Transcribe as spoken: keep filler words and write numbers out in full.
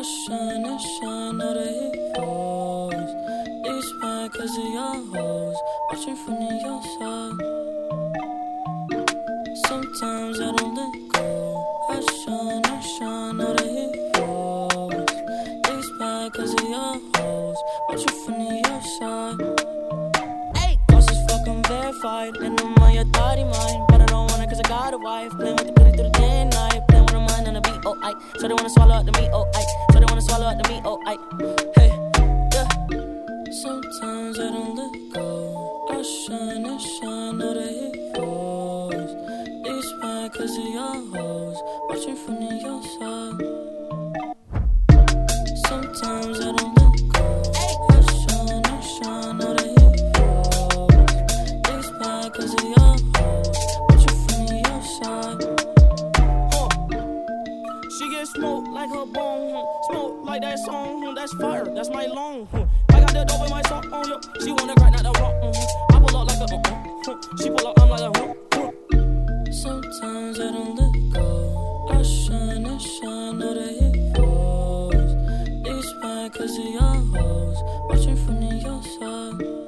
shine and shine, know that he falls. These mad cause of your hoes, watching from the outside. Sometimes I don't let go. I shine and shine, know that he falls. These mad cause of your hoes, watching from the outside. Hey, boss is fucking verified, and I'm on your thotty mind. But I don't want it cause I got a wife. Playing with the pretty through the day and night. Playing with her mind on the beat, oh, I. So they wanna swallow up the meat, oh, I. So they wanna swallow up the meat, oh, I. Hey, yeah. Sometimes I don't let go. I shine and shine, know that he falls. These mad cause of your hoes, watching from the outside. Sometimes I don't let go. I shine and shine, know that he falls. These mad cause of your hoes, watching from the outside. Huh. She get smoked like her bone, huh. Smoke like that song, huh. That's fire, that's my long, huh. I got the dope in my song, oh, yo. She wanna crack, not the rock, uh-huh. I pull up like a, uh-huh, huh. She pull up, I'm like a, huh, huh. Sometimes I don't let go. I shine and shine, know that he falls. These mad cause of your hoes, watching from the outside.